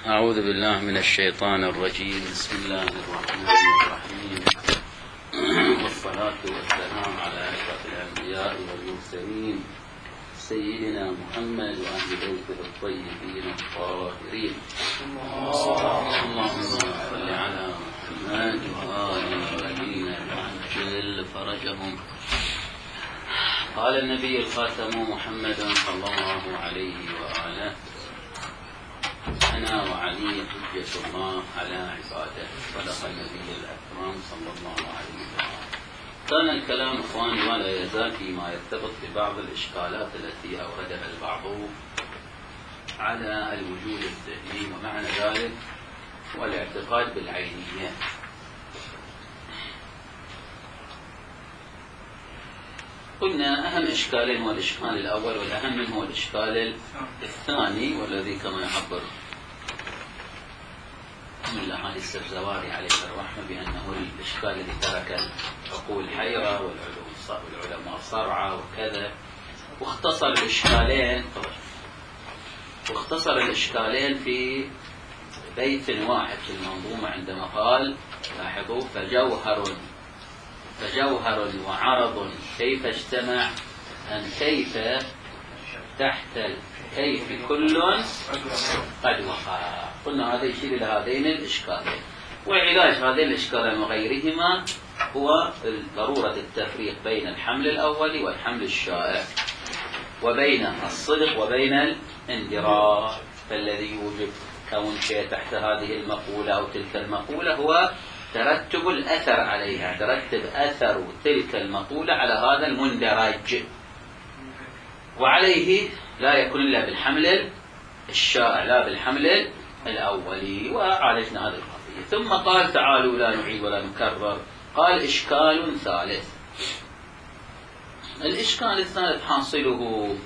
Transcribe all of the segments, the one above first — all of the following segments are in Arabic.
أعوذ بالله من الشيطان الرجيم. بسم الله الرحمن الرحيم، والصلاة والسلام على أشرف الأنبياء والمرسلين سيدنا محمد وأهل بيته الطيبين الطاهرين. اللهم صل على محمد وآل الذين عجل فرجهم. قال النبي الخاتم محمد صلى الله عليه وآله: أنا وعلي حجة الله على عباده. صدق النبي الأكرم صلى الله عليه وسلم. كان الكلام إخواني ولا يزال فيما يرتبط ببعض الإشكالات التي أوردها البعض على الوجود الذهني، ومعنى ذلك هو الاعتقاد بالعينية. قلنا أهم إشكالين هو الإشكال الأول، والأهم منه هو الإشكال الثاني، والذي كما يعبر من الأحاديث السبزواري عليه الرحمة بأنه الإشكال الذي ترك عقول حيرة والعلماء صرعة وكذا. واختصر الإشكالين في بيت واحد في المنظومة عندما قال: لاحظوا: فجوهر وعرض كيف اجتمع أم كيف تحت الكيف كل قد وقع. قلنا هذا يشير إلى هذين الإشكالين، وعلاج هذين الإشكالين وغيرهما هو ضرورة التفريق بين الحمل الأولي والحمل الشائع، وبين الصدق وبين الاندراج. فالذي يوجب كون شيء تحت هذه المقولة أو تلك المقولة هو ترتب الأثر عليها، ترتب أثر تلك المقولة على هذا المندرج، وعليه لا يكون إلا بالحمل الشائع لا بالحمل الأولي. وعالجنا هذه القضية. ثم قال: تعالوا لا نعيد ولا نكرر. قال: إشكال ثالث. الإشكال الثالث حاصله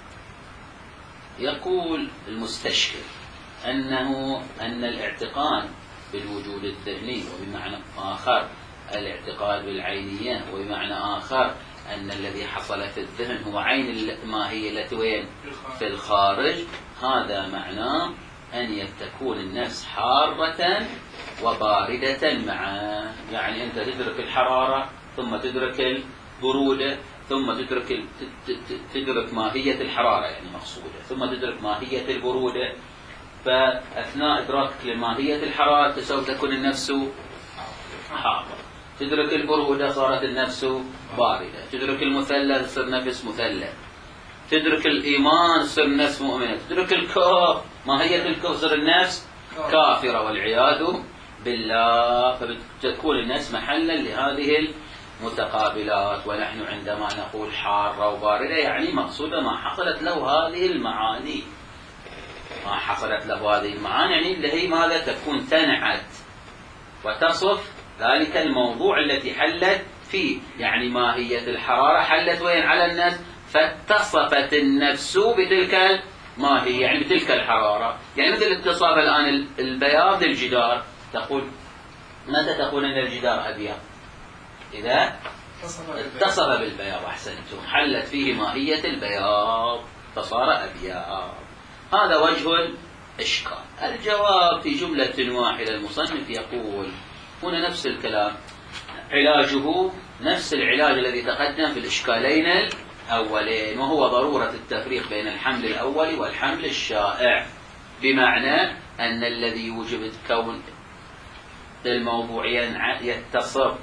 يقول المستشكل أن الاعتقاد بالوجود الذهني، وبمعنى آخر الاعتقاد بالعينية، وبمعنى آخر أن الذي حصل في الذهن هو عين الماهية التي وين؟ في الخارج. هذا معناه أن تكون النفس حارة وباردة معا. يعني أنت تدرك الحرارة ثم تدرك البرودة ثم تدرك ماهية الحرارة يعني مقصودة، ثم تدرك ماهية البرودة. فأثناء إدراكك لماهية الحرارة سوف تكون النفس حارة، تدرك البرودة صارت النفس باردة، تدرك المثلث تصير نفس مثلث، تدرك الإيمان تصير النفس مؤمنة، تدرك الكفر ماهية الكفر تصير النفس كافرة والعياذ بالله. فتكون النفس محلا لهذه المتقابلات. ونحن عندما نقول حارة وباردة يعني مقصودة ما حصلت له هذه المعاني، ما حصلت له هذه المعاني يعني اللي هي ماذا؟ تكون تنعت وتصف ذلك الموضوع التي حلت فيه. يعني ماهية الحرارة حلت وين؟ على النفس، فاتصفت النفس بتلك الماهية يعني بتلك الحرارة. يعني مثل اتصاف الآن البياض للجدار، تقول متى تقول أن الجدار أبيض؟ إذا اتصف بالبياض. أحسنتم، حلت فيه ماهية البياض فصار أبيض. هذا وجه الإشكال. الجواب في جملة واحدة. المصنف يقول هنا نفس الكلام، علاجه نفس العلاج الذي تقدم في الإشكالين الأولين، وهو ضرورة التفريق بين الحمل الأول والحمل الشائع، بمعنى أن الذي يوجب كون الموضوع يتصف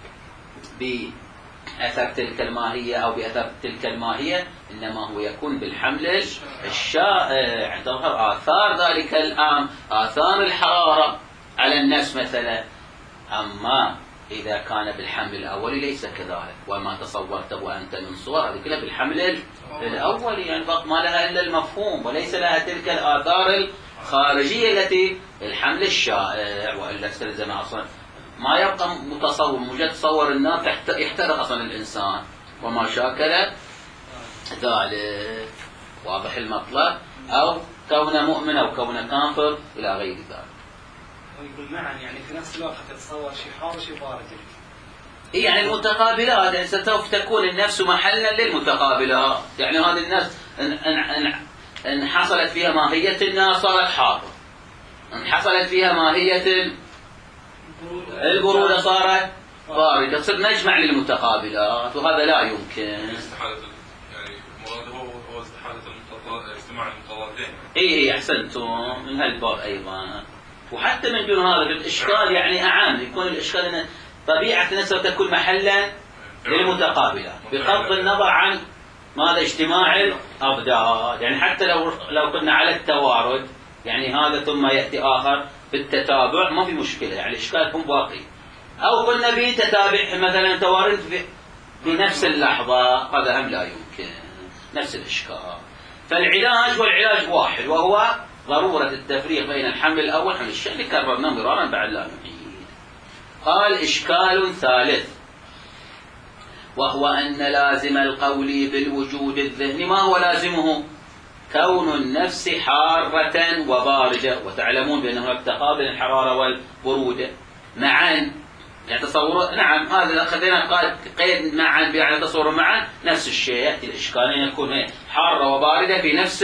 بأثر تلك الماهية أو بأثر تلك الماهية إنما هو يكون بالحمل الشائع. تظهر آثار ذلك الأمر، آثار الحرارة على النفس مثلا. أما إذا كان بالحمل الأولي ليس كذلك، وما تصورته أنت من صور هذه كلها بالحمل الأولي، يعني ما لها إلا المفهوم وليس لها تلك الآثار الخارجية التي بالحمل الشائع. وإلا استلزم أصلا ما يبقى متصور، مجرد تصور النار يحترق أصلا الإنسان وما شاكل ذلك. واضح المطلب؟ أو كون مؤمن أو كون كافر إلى غير ذلك. ويقول معا يعني في نفس الوقت تتصور شيء حار وشيء بارد. يعني المتقابلات، يعني سوف تكون النفس محلا للمتقابلات. يعني هذه النفس إن حصلت فيها ماهية النار صارت حارة، حصلت فيها ماهية البرودة صارت باردة، تصير نجمع للمتقابلات، وهذا لا يمكن. استحالة يعني المراد هو استحالة اجتماع المتضادين. اي احسنتم، من هالباب ايضا. وحتى من دون هذا الاشكال يعني اعم، يكون الاشكال ان طبيعة النسبة تكون محلا للمتقابلات بغض النظر عن ماذا اجتماع الأضداد. يعني حتى لو كنا على التوارد، يعني هذا ثم يأتي آخر بالتتابع، ما في مشكلة، يعني الإشكال يكون باقي. أو قلنا به تتابع مثلا توارد في نفس اللحظة، هذا هم لا يمكن، نفس الإشكال. فالعلاج والعلاج واحد، وهو ضرورة التفريق بين الحمل الأول والحمل الثاني، كررناه مرارا بعد لا نعيد. قال إشكال ثالث، وهو أن لازم القول بالوجود الذهني، ما هو لازمه؟ كون النفس حارة وباردة، وتعلمون بأن هناك تقابل الحرارة والبرودة معا، يعني تصور، نعم هذا خلينا قيد معا يعني تصور معا نفس الشيء. يأتي الإشكال أن يكون حارة وباردة في نفس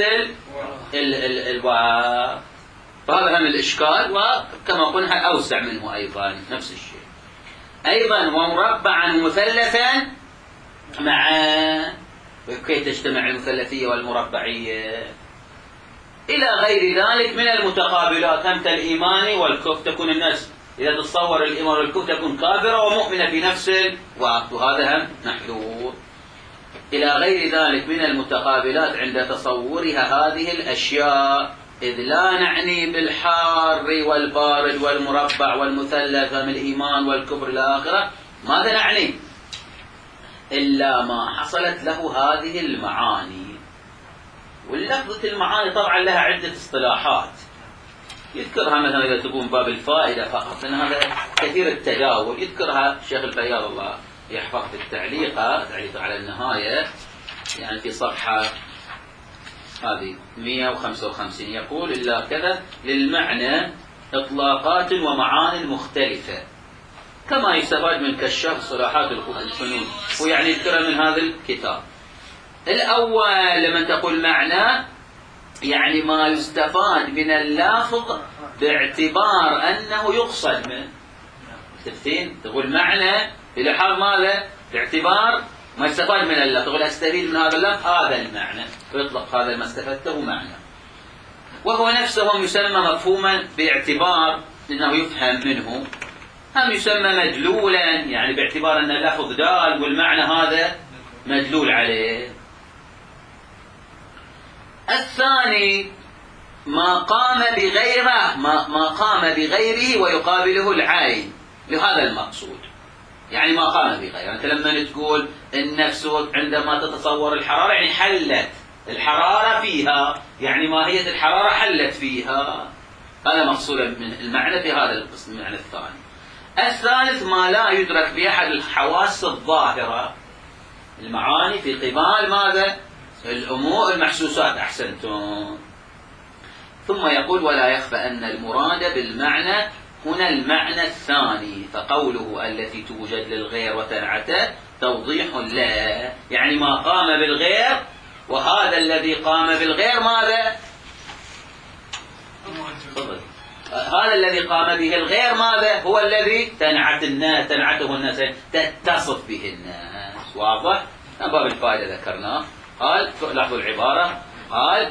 الوقت، فهذا هم الإشكال، وكما قلنا أوسع منه أيضا نفس الشيء. أيضا ومربعا ومثلثا معا، كيف تجتمع المثلثية والمربعية إلى غير ذلك من المتقابلات، هم كالإيمان والكفر، تكون الناس إذا تتصور الإيمان والكفر تكون كافرة ومؤمنة في نفس الوقت، وهذا هم محذور. إلى غير ذلك من المتقابلات عند تصورها هذه الأشياء، إذ لا نعني بالحار والبارد والمربع والمثلث من الإيمان والكفر إلى آخره، ماذا نعني؟ إلا ما حصلت له هذه المعاني. واللفظة المعاني طبعا لها عدة اصطلاحات يذكرها، مثلا إذا تكون باب الفائدة فقط، لأن هذا كثير التداول، يذكرها الشيخ الفياض الله يحفظ في تعليق على النهاية، يعني في صفحة هذه 155، يقول إلا كذا للمعنى إطلاقات ومعان مختلفة، كما يستفاد من كشاف صلاحات الفنون، ويعني يذكرها من هذا الكتاب. الأول لمن تقول معنى، يعني ما يستفاد من اللفظ باعتبار أنه يقصد منه. تفتين تقول معنى بلحاظ ماذا؟ باعتبار ما يستفاد من اللفظ، تقول أستفيد من هذا اللفظ هذا المعنى، فيطلق هذا ما استفدته معنى. وهو نفسه يسمى مفهوما باعتبار أنه يفهم منه، هم يسمى مدلولا، يعني باعتبار أن اللفظ دال والمعنى هذا مدلول عليه. الثاني ما قام بغيره، ما قام بغيره ويقابله العين، لهذا المقصود، يعني ما قام بغيره. أنت لما تقول النفس عندما تتصور الحرارة، يعني حلت الحرارة فيها، يعني ماهية الحرارة حلت فيها، هذا مقصود من المعنى في هذا القسم. المعنى الثاني. الثالث ما لا يدرك بأحد الحواس الظاهرة، المعاني في قبال ماذا؟ الأمور المحسوسات. أحسنتم. ثم يقول ولا يخفى أن المراد بالمعنى هنا المعنى الثاني، فقوله التي توجد للغير وتنعته توضيح له، يعني ما قام بالغير، وهذا الذي قام بالغير ماذا؟ هذا الذي قام به الغير ماذا؟ هو الذي تنعته الناس، تتصف به الناس. واضح؟ باب الفائدة ذكرناه. قال لاحظوا العبارة، قال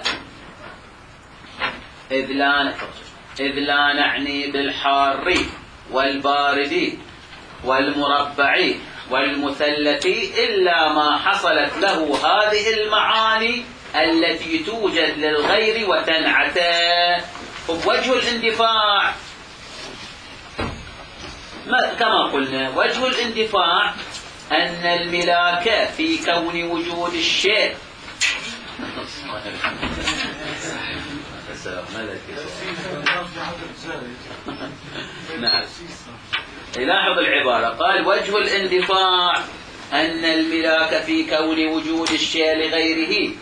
إذ لا نعني بالحار والبارد والمربع والمثلث إلا ما حصلت له هذه المعاني التي توجد للغير وتنعته. وجه الاندفاع كما قلنا، وجه الاندفاع أن الملاك في كون وجود الشيء نعم. لاحظ العبارة، قال وجه الاندفاع أن الملاك في كون وجود الشيء لغيره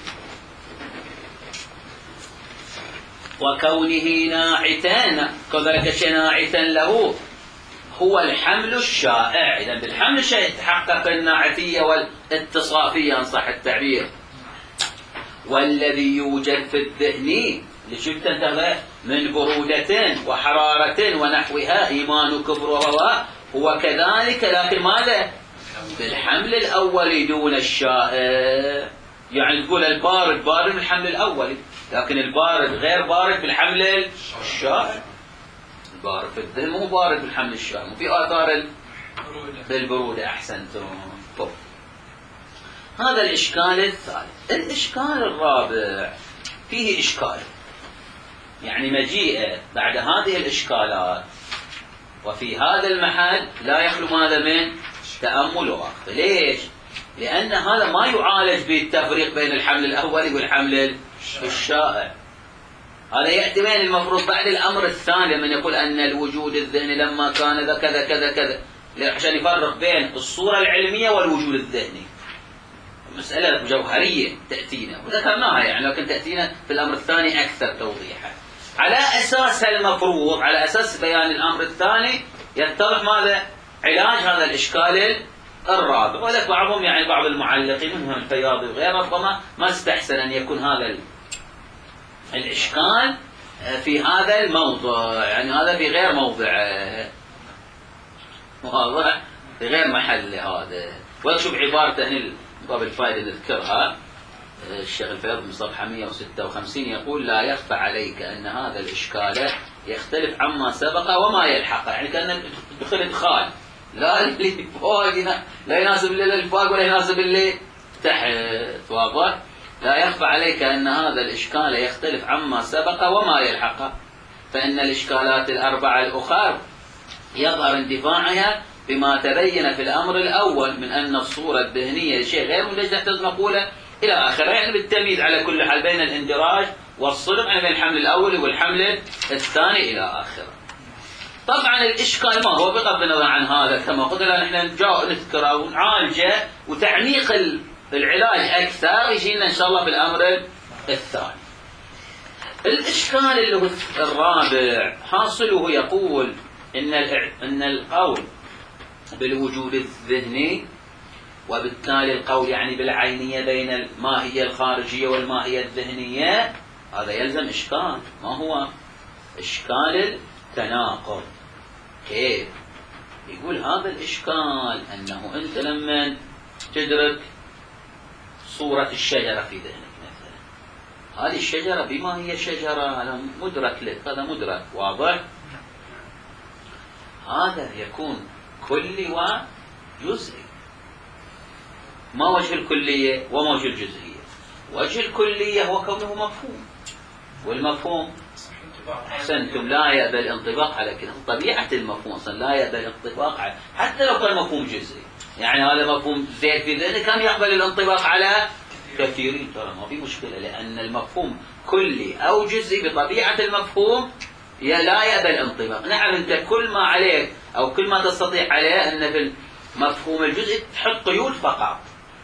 وكونه ناعتا، كذلك الشيء ناعتا له، هو الحمل الشائع. إذن بالحمل الشائع تحقق الناعتية والاتصافية إن صح التعبير. والذي يوجد في الذهن شفت انت من برودة وحرارة ونحوها إيمان وكفر هو كذلك، لكن ماذا؟ بالحمل الأولي دون الشائع. يعني تقول البارد بارد بالحمل الأولي، لكن البارد غير بارد بالحمل الشائع. البارد في الذهن مو بارد بالحمل الشائع، مو في آثار بالبرودة. أحسنتم. هذا الإشكال الثالث. الإشكال الرابع فيه إشكال، يعني مجيء بعد هذه الإشكالات وفي هذا المحل لا يخلو هذا من تأمل ووقف. ليش؟ لأن هذا ما يعالج بالتفريق بين الحمل الأولي والحمل الشائع. هذا يأتي بين المفروض بعد الأمر الثاني من يقول أن الوجود الذهني لما كان ذا كذا كذا كذا، عشان يفرق بين الصورة العلمية والوجود الذهني. مسألة جوهرية تأتينا وذكرناها يعني، لكن تأتينا في الأمر الثاني أكثر توضيحا. على أساس المفروض، على أساس بيان الأمر الثاني يتضح ماذا؟ علاج هذا الإشكال الرابع. ولك بعضهم يعني بعض المعلقين منهم الفياضي وغيره ربما ما استحسن أن يكون هذا الإشكال في هذا الموضع، يعني هذا في غير موضعه، واضح؟ في غير محل هذا. وشوف عبارته هنا باب الفائدة نذكرها. الشيخ الفياض من صفحة 156 يقول: لا يخفى عليك أن هذا الإشكال يختلف عما سبق وما يلحق. يعني كأن دخل إدخال، لا اللي فوق لا يناسب اللي فوق ولا يناسب اللي تحت. واضح؟ لا يخفى عليك أن هذا الإشكال يختلف عما سبق وما يلحق، فإن الإشكالات الأربعة الأخرى يظهر اندفاعها بما تبين في الأمر الأول من أن الصورة الذهنية شيء غير منتج تحت المقولة إلى آخره. يعني بالتمييز على كل حال بين الاندراج والصدق، يعني بين الحمل الأول والحمل الثاني إلى آخره. طبعا الإشكال ما هو بغض النظر عن هذا كما قلنا نحن نذكره ونعالجه وتعميق العلاج أكثر يجينا إن شاء الله بالأمر الثاني. الإشكال اللي هو الرابع حاصله يقول إن القول بالوجود الذهني، وبالتالي القول يعني بالعينية بين الماهية الخارجية والماهية الذهنية، هذا يلزم إشكال. ما هو؟ إشكال التناقض. كيف؟ يقول هذا الإشكال أنه أنت لما تدرك صورة الشجرة في ذهنك مثلا، هذه الشجرة بما هي شجرة، هذا مدرك لك، هذا مدرك واضح. هذا يكون كلي وجزئي. ما وجه الكلية وما وجه الجزئية؟ وجه الكلية هو كونه مفهوم، والمفهوم أحسنتم لا يقبل الانطباق على كده. طبيعة المفهوم أصلا لا يقبل الانطباق على، حتى لو كان مفهوم جزئي. يعني هذا مفهوم زيد في ذهنه كان يقبل الانطباق على كثيرين، ترى ما في مشكلة، لأن المفهوم كلي أو جزئي بطبيعة المفهوم لا يقبل الانطباق. نعم أنت كل ما عليك أو كل ما تستطيع عليه أن في المفهوم الجزئي تحط قيود فقط،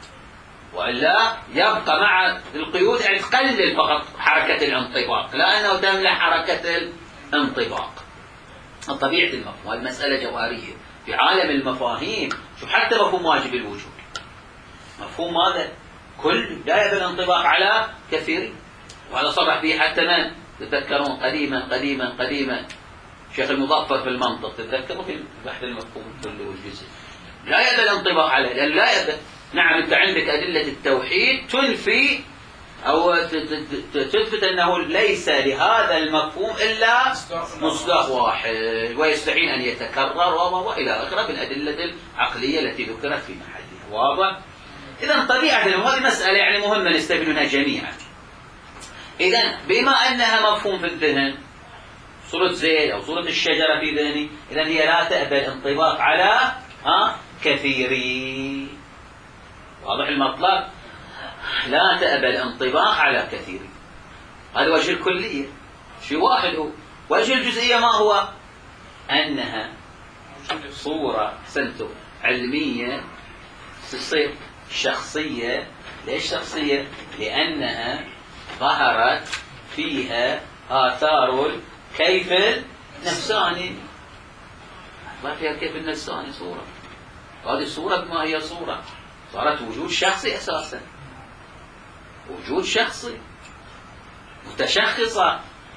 وإلا يبقى مع القيود يعني تقلل فقط حركة الانطباق، لا أنه تمنع حركة الانطباق. طبيعة المفهوم المسألة جوهرية في عالم المفاهيم. شوف حتى مفهوم واجب الوجود، مفهوم ماذا؟ كل لا يقبل الانطباق على كثيرين، وهذا صرح به حتى من تذكرون قديما شيخ المظفر في المنطق، تذكروا في بحث المفهوم الكلي والجزئي، لا يقبل الانطباق عليه، لأن لا يقبل. نعم أنت عندك أدلة التوحيد تنفي أو تثبت أنه ليس لهذا المفهوم إلا مصداق واحد ويستحيل أن يتكرر وإلى آخره بالأدلة العقلية التي ذكرت في محلها. واضح؟ إذا طبيعة هذه مسألة يعني مهمة نستفيد منها جميعا. إذا بما أنها مفهوم في الذهن، صورة زيد أو صورة الشجرة في ذهني، إذا هي لا تقبل انطباق على كثيرين. واضح المطلب؟ لا تقبل انطباق على كثيرين. هذا وجه الكلية. شيء واحد هو. وجه الجزئية ما هو؟ أنها صورة سنتو علمية تصير شخصية. ليش شخصية؟ لأنها ظهرت فيها آثار الكيف النفساني. ما فيها الكيف النفساني صورة. هذه الصورة بما هي صورة، صارت وجود شخصي أساسا، وجود شخصي متشخصة.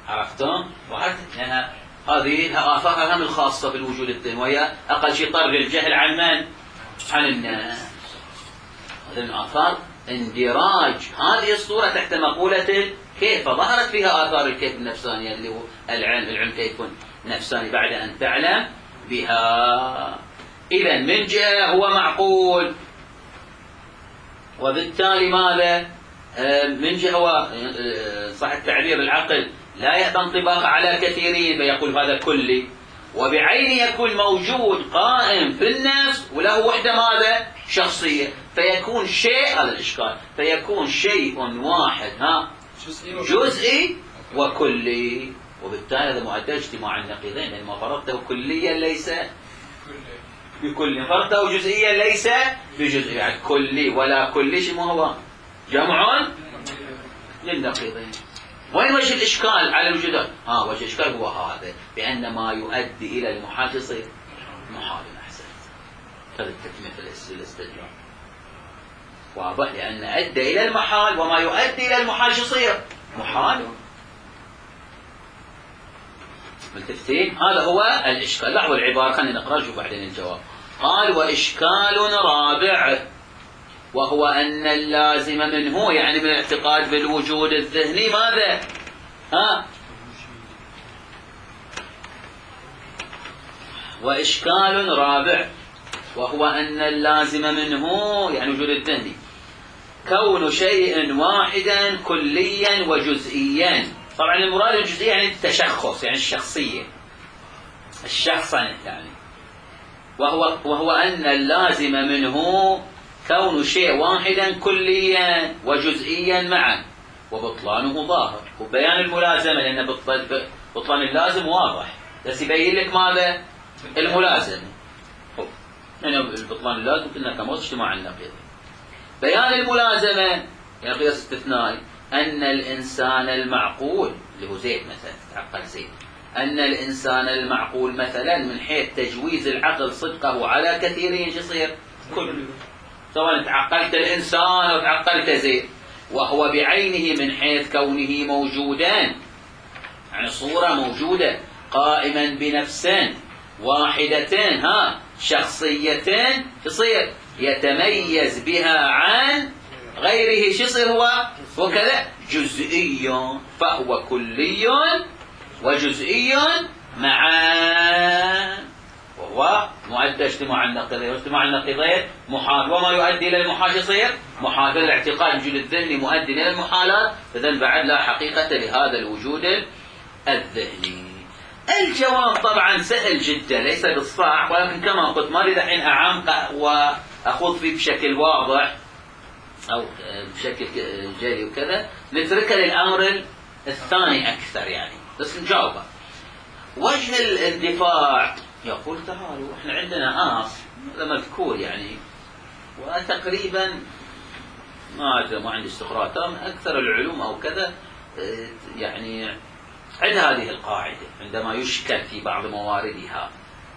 عرفتم؟ لأن هذه آثارها هم الخاصة بالوجود الذهني، وهي أقل شيء طرد الجهل عن من؟ عن الناس. هذه من آثار اندراج هذه الصورة تحت مقولة كيف، ظهرت فيها آثار الكيف النفسانية اللي هو العلم كيف نفساني بعد أن تعلم بها. إذن من جهة هو معقول، وبالتالي ماذا؟ من جهة هو صح التعبير العقل لا تنطبق على كثيرين فيقول هذا كلي، وبعينه يكون موجود قائم في النفس وله وحدة ماذا؟ شخصية، فيكون شيء، هذا الإشكال، فيكون شيء واحد جزئي وكلي، وبالتالي هذا معدل اجتماع النقيضين، لأن ما فرضته كليا ليس بكل، فرضته جزئيا ليس بجزئي، يعني كلي ولا كلي شيء، ما هو جمع للنقيضين. وين وجه الإشكال على الوجود؟ وجه الإشكال هو هذا، بأن ما يؤدي إلى المحال يصير محال. أحسن، هذا التكمية الاستدلال واضح، لأن أدى إلى المحال، وما يؤدي إلى المحال يصير محال. ملتفتين؟ هذا هو الإشكال. لاحظوا العبارة، خلينا نقرأ نشوف بعدين الجواب. قال: وإشكال رابع، وهو أن اللازم منه، يعني من الاعتقاد بالوجود الذهني، ماذا؟ وإشكال رابع، وهو أن اللازم منه، يعني وجود الذهني، كون شيء واحدا كليا وجزئيا. طبعا المراد الجزئي يعني التشخص، يعني الشخصية، الشخصا يعني. وهو أن اللازم منه كون شيء واحدا كليا وجزئيا معا، وبطلانه ظاهر. وبيان الملازمة، لأن بطلان اللازم واضح، بس يبين لك ماذا؟ الملازمة. يعني البطلان اللازم كنا كموت اجتماع النقيض. بيان الملازمة يعني قياس استثنائي، أن الإنسان المعقول، اللي هو زيد مثلا، تعقل زيد، أن الإنسان المعقول مثلا من حيث تجويز العقل صدقه على كثيرين يصير كل، سواء تعقلت الإنسان أو تعقلت زيد، وهو بعينه من حيث كونه موجودان، يعني صورة موجودة قائما بنفسين واحدتين، شخصيتين، يصير يتميز بها عن غيره، شو يصير هو؟ وكذا جزئي، فهو كلي وجزئي معا، وهو مؤدى اجتماع النقيضين، واجتماع النقيضين محال، وما يؤدي إلى المحال يصير محال. الاعتقاد الوجود الذهني مؤدي إلى المحالات، فإذن بعد لا حقيقة لهذا الوجود الذهني. الجواب طبعا سهل جدا، ليس بالصعب، ولكن كما قلت ما أريد الحين أعمق وأخوض فيه بشكل واضح أو بشكل جلي وكذا، نتركه للأمر الثاني أكثر يعني، بس نجاوبه. وجه الاندفاع، يقول تعالوا احنا عندنا هذا مذكور يعني، وتقريبا ما أدري، ما عندي استقراء تام، أكثر العلوم أو كذا يعني عند هذه القاعدة عندما يشكل في بعض مواردها،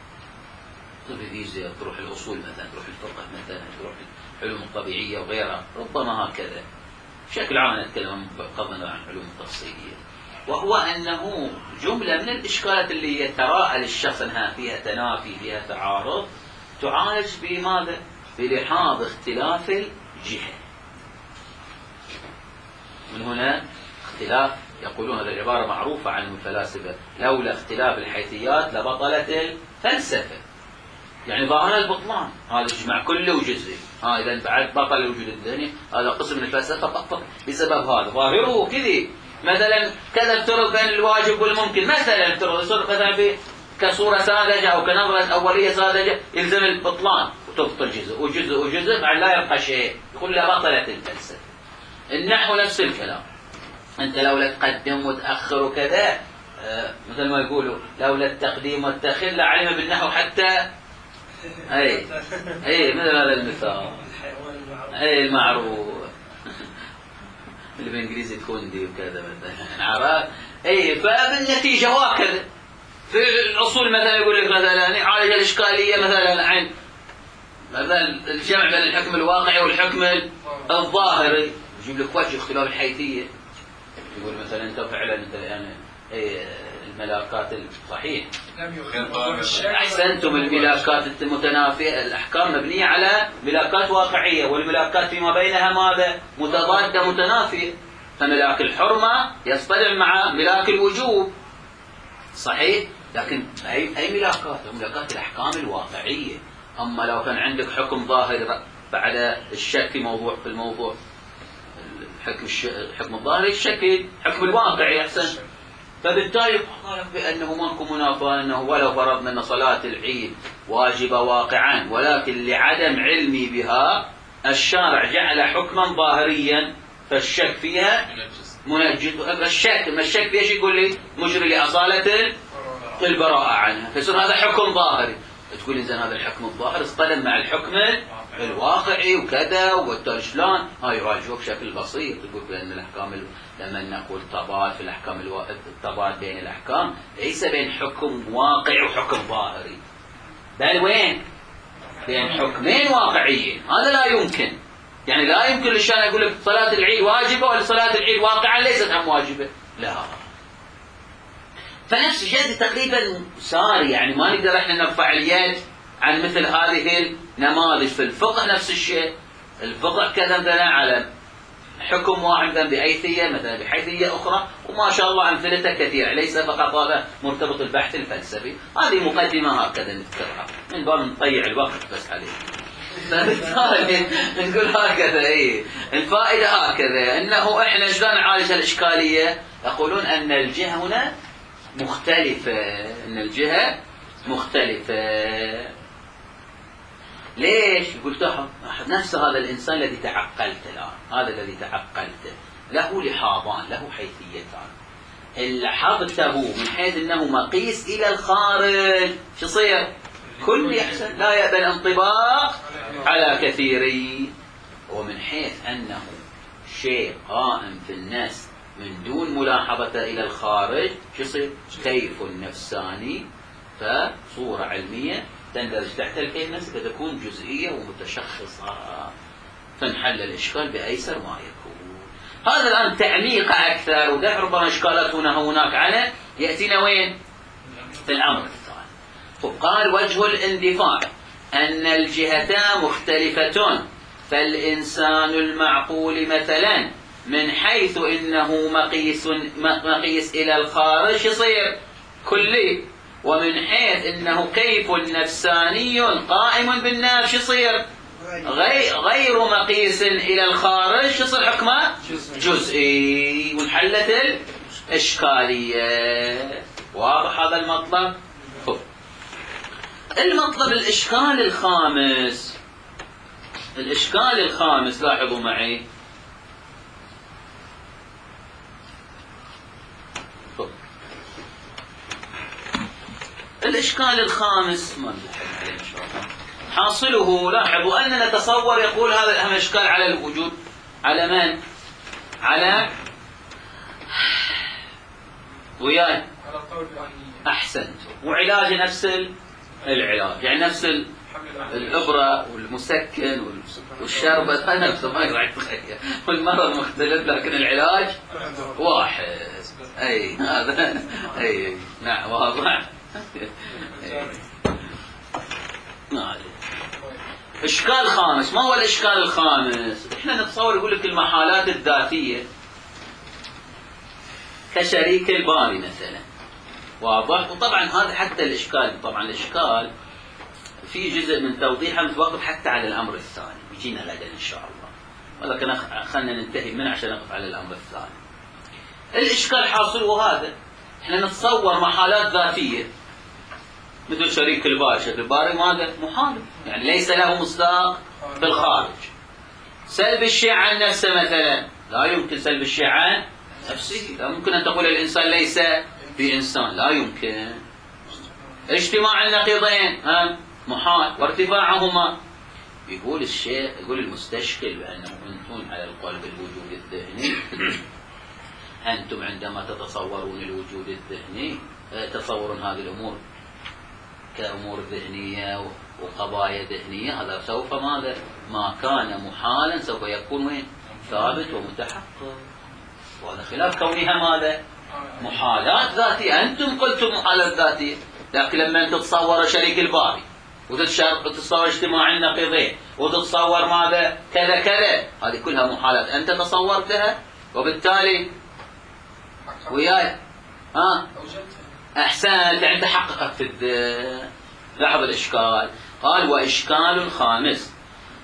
تروح الأصول مثلا، تروح الفقه مثلا، تروح العلوم الطبيعية وغيرها، ربما هكذا بشكل عام نتكلم قبلا عن علوم التفصيلية. وهو أنه جملة من الإشكالات اللي يتراءى للشخص أنها فيها تنافي، فيها تعارض، تعالج بماذا؟ بلحاظ اختلاف الجهة. من هنا اختلاف، يقولون هذه العبارة معروفة عن الفلاسفة، لولا اختلاف الحيثيات لبطلت الفلسفة، يعني ظاهر البطلان، هذا يجمع كله وجزء، إذا بعد بطل الوجود الذهني، هذا قسم من الفلسفة بطل بسبب هذا، ظاهره كذي. مثلا كذا افترض بين الواجب والممكن، مثلا افترض مثلا كصورة ساذجة أو كنظرة أولية ساذجة، يلزم البطلان وتبطل جزء وجزء وجزء، بعد لا يبقى شيء، كلها بطلت الفلسفة. النحو نفس الكلام، أنت لولا تقدم وتأخر وكذا، مثل ما يقولوا لولا التقديم والتأخير لعلم بالنحو حتى مثل هذا المثال المعروف اللي بالانجليزي كوندي وكذا مثلا، عرفت؟ فبالنتيجة وهكذا في الأصول مثلا يقول لك مثلا يعالج الإشكالية مثلا عن مثلا الجمع بين الحكم الواقعي والحكم الظاهري، يجيب لك وجه اختلاف الحيثية، يقول مثلا أنت فعلا أنت يعني الملاكات صحيح. أحسنتم. الملاكات المتنافية، الأحكام مبنية على ملاكات واقعية، والملاكات فيما بينها ماذا؟ متضادة متنافية. فملاك الحرمة يصطدم مع ملاك الوجوب، صحيح؟ لكن أي ملاكات؟ ملاكات الأحكام الواقعية. أما لو كان عندك حكم ظاهر بعد الشك في الموضوع، الحكم الظاهري الشكل، حكم الواقعي أحسن. فبالتالي قال بأنه ماكو منافاة، أنه ولو فرضنا أن صلاة العيد واجبة واقعا، ولكن لعدم علمي بها الشارع جعل حكما ظاهريا، فالشك فيها منجد. الشك فيها شو يقول لي؟ مجري لأصالة البراءة عنها، فيصير هذا حكم ظاهري. تقول إذن هذا الحكم الظاهر اصطدم مع الحكم الواقعي وكذا، وبالتالي شلون؟ هاي يراجعوه بشكل بسيط. يقول بأن الأحكام لما نقول تضاد في الأحكام التضاد بين الأحكام ليس بين حكم واقعي وحكم ظاهري، بل وين؟ بين حكمين واقعيين. هذا لا يمكن. يعني لا يمكن للشارع يقول لك صلاة العيد واجبة ولا صلاة العيد واقعا ليست هم واجبة، لا. فنفس الشيء تقريبا صار، يعني ما نقدر احنا نرفع اليد عن مثل هذه النماذج. في الفقه نفس الشيء. الفقه كذا مثلا على حكم واحد بحيثية مثلا بحيثية أخرى، وما شاء الله أمثلته كثيرة، ليس فقط هذا مرتبط البحث الفلسفي. هذه مقدمة هكذا نذكرها من باب نضيع الوقت بس عليه. فبالتالي نقول هكذا الفائدة هكذا، أنه إحنا شلون نعالج الإشكالية؟ يقولون أن الجهة هنا مختلفة، أن الجهة مختلفة. ليش؟ يقول نفس هذا الإنسان الذي تعقلته الآن، هذا الذي تعقلته له لحاظان، له حيثيتان. لاحظته من حيث أنه مقيس إلى الخارج، شو يصير؟ كل يحسن، لا يأبى الانطباق على كثيرين. ومن حيث أنه شيء قائم في النفس من دون ملاحظته إلى الخارج، شو يصير؟ كيف نفساني، فصورة علمية تندرج تحت الكيف النفسي، فتكون جزئية ومتشخصة، فنحل الإشكال بأيسر ما يكون. هذا الآن تعميق أكثر، ودفع ربما إشكالات هنا وهناك عنه يأتينا وين؟ في الأمر الثاني. وقال وجه الاندفاع أن الجهتان مختلفتان، فالإنسان المعقول مثلا من حيث إنه مقيس إلى الخارج يصير كلي، ومن حيث إنه كيف نفساني قائم بالنفس يصير غير مقيس إلى الخارج، يصير حكمه جزئي، وانحلت الإشكالية. واضح هذا المطلب؟ المطلب الإشكال الخامس. الإشكال الخامس لاحظوا معي، الإشكال الخامس ما نلحق عليه إن شاء الله. حاصله لاحظوا أننا نتصور، يقول هذا الأهم إشكال على الوجود، على من؟ على وياي أحسنت، وعلاج نفس العلاج، يعني نفس الإبرة والمسكن والشربة نفسه، ما يقدر يتخيل، والمرض مختلف لكن العلاج واحد. أي هذا أي نعم واضح. إشكال خامس. ما هو الإشكال الخامس؟ إحنا نتصور يقول لك المحالات الذاتية كشريك الباري مثلا، واضح. وطبعا هذا حتى الإشكال، طبعا الإشكال في جزء من توضيحه متوقف حتى على الأمر الثاني، بيجينا غدا إن شاء الله، ولكن خلنا ننتهي منه عشان نقف على الأمر الثاني. الإشكال حاصله هذا، إحنا نتصور محالات ذاتية مثل شريك الباري. شريك الباري ماذا؟ محال، يعني ليس له مصداق في الخارج. سلب الشيء عن نفسه مثلا، لا يمكن سلب الشيء عن نفسه. لا يمكن أن تقول الإنسان ليس بإنسان، لا يمكن. اجتماع النقيضين محال، وارتفاعهما. يقول الشيء، يقول المستشكل بأنه أنتم على القول بالوجود الذهني، أنتم عندما تتصورون الوجود الذهني تتصورون هذه الأمور كأمور ذهنية وقضايا ذهنية. هذا سوف ماذا؟ ما كان محالا سوف يكون وين؟ ثابت ومتحقق. وهذا خلاف كونها ماذا؟ محالات ذاتية. أنتم قلتم محالات ذاتية، لكن لما تتصور شريك الباري وتتصور اجتماع النقيضين وتتصور ماذا كذا كذا، هذه كلها محالات أنت تصورتها، وبالتالي وياي أحسنت يعني تحققت في الذهن. لاحظ الإشكال. قال وإشكال خامس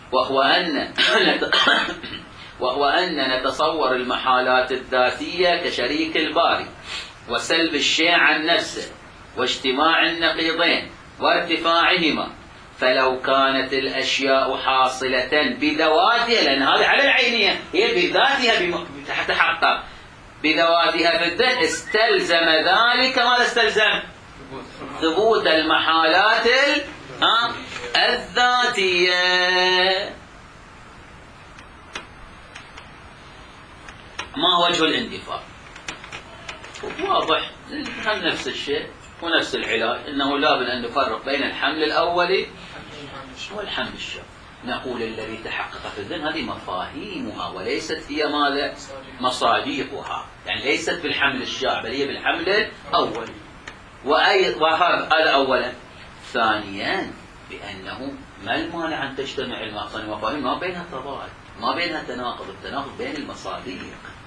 وهو أن نتصور المحالات الذاتية كشريك الباري وسلب الشيء عن نفسه واجتماع النقيضين وارتفاعهما، فلو كانت الأشياء حاصلة بذواتها، لأن هذا على العينية هي بذاتها تتحقق بذواتها في الذهن، استلزم ذلك ماذا استلزم؟ ثبوت المحالات الذاتية. ما وجه الاندفاع؟ واضح هم نفس الشيء ونفس العلاج، انه لا بد ان نفرق بين الحمل الاولي والحمل الشاذ. نقول الذي تحقق في الذهن هذه مفاهيمها وليست هي ماذا؟ مصاديقها، يعني ليست بالحمل الشاذ بل هي بالحمل الاولي. وهذا اولا. ثانيا بانه ما المانع ان تجتمع المفاهيم ما بينها تضاد، ما بينها تناقض، التناقض بين المصادق.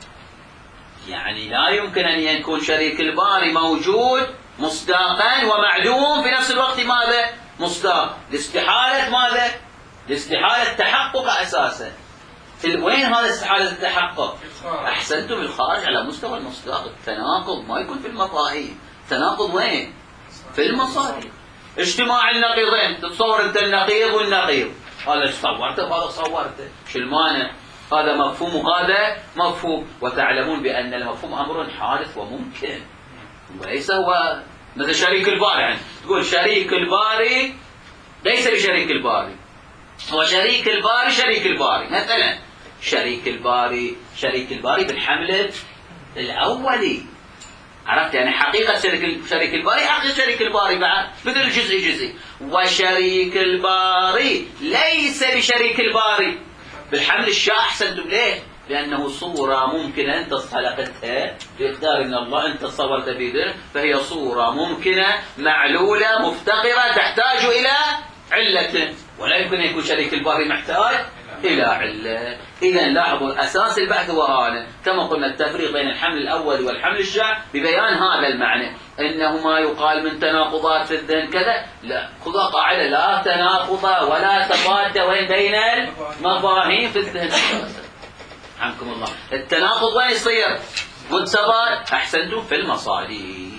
يعني لا يمكن أن يكون شريك الباري موجود مصداقا ومعدوم في نفس الوقت ماذا؟ مصداق. لاستحالة ماذا؟ لاستحالة تحقق أساسا. وين هذا استحالة التحقق؟ أحسنتم، الخارج على مستوى المصداق. التناقض ما يكون في المفاهيم، التناقض وين؟ في المصادق. اجتماع النقيضين، تتصور أنت النقيض والنقيض، هذا صورته وهذا صورته، شو المانع؟ هذا مفهوم وهذا مفهوم، وتعلمون بأن المفهوم أمر حادث وممكن، وليس هو مثل شريك الباري. يعني تقول شريك الباري ليس بشريك الباري، وشريك الباري شريك الباري. مثلا شريك الباري بالحمل الأولي، عرفت؟ يعني حقيقة شريك الباري حقيقة شريك الباري بعد مثل الجزء. وشريك الباري ليس بشريك الباري بالحمل الشاذ. أحسنتم. ليه؟ لأنه صورة ممكنة أنت خلقتها بإقدار من الله، أنت تصورت بذلك، فهي صورة ممكنة معلولة مفتقرة تحتاج إلى علة، ولا يمكن أن يكون شريك الباري محتاج إلى علة. إذا لاحظوا أساس البحث هو هذا، كما قلنا التفريق بين الحمل الأول والحمل الشاذ ببيان هذا المعنى، أنه ما يقال من تناقضات في الذهن كذا، لا، خذوا قاعدة لا تناقض ولا تضاد بين المفاهيم في الذهن. حمكم الله. التناقض وين يصير؟ والتضاد أحسنتم في المصادر.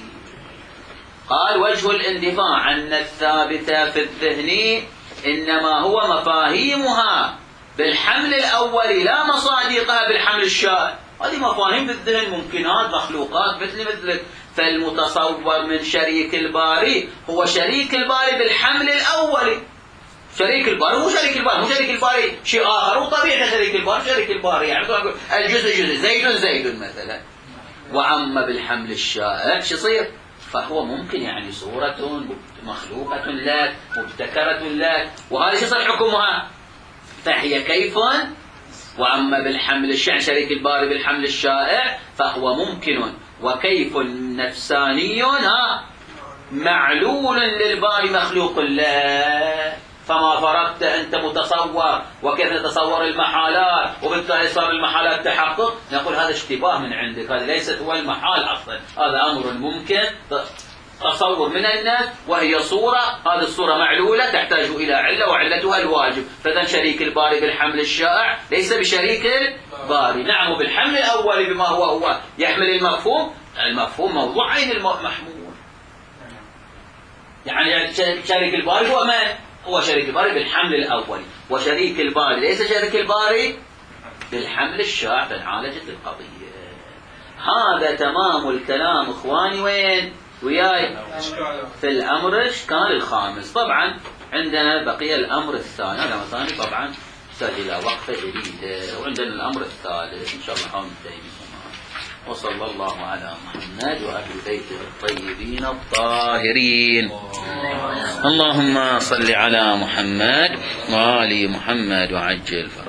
قال وجه الاندفاع أن الثابت في الذهن إنما هو مفاهيمها بالحمل الأولي لا مصادقها بالحمل الشاذ. هذه مفاهيم في الذهن، ممكنات، مخلوقات مثلك. فالمتصور من شريك الباري هو شريك الباري بالحمل الأولي. شريك الباري هو شريك الباري، مو شريك الباري شيء آخر. وطبيعة شريك الباري شريك الباري، يعني الجزء زيد مثلا. وأما بالحمل الشاذ شو يصير؟ فهو ممكن يعني صورة مخلوقة لك مبتكرة لك، وهذا شو يصير حكمها؟ فهي كيف. وأما بالحمل الشائع شريك الباري بالحمل الشائع فهو ممكن وكيف نفساني معلول للباري مخلوق له. فما فرقت أنت متصور وكيف نتصور المحالات، وبالتالي صار المحالات تحقق. نقول هذا اشتباه من عندك، هذا ليست هو المحال أصلا، هذا أمر ممكن تصور من الناس وهي صورة، هذه الصورة معلولة تحتاج إلى علة وعلتها الواجب. فإذا شريك الباري بالحمل الشائع ليس بشريك الباري. نعم بالحمل الأول بما هو يحمل المفهوم موضوع عين المحمول. يعني شريك الباري هو من؟ هو شريك الباري بالحمل الأولي، وشريك الباري ليس شريك الباري بالحمل الشائع. فانعالجت القضية. هذا تمام الكلام إخواني. وين؟ وياي في الأمر الإشكال الخامس. طبعا عندنا بقي الأمر الثاني، هذا مثاني طبعا يحتاج إلى وقفة جديدة. وعندنا الأمر الثالث إن شاء الله نحاول ننتهي بهما. وصلى الله على محمد وأهل بيته الطيبين الطاهرين. اللهم صل على محمد وآل محمد وعجل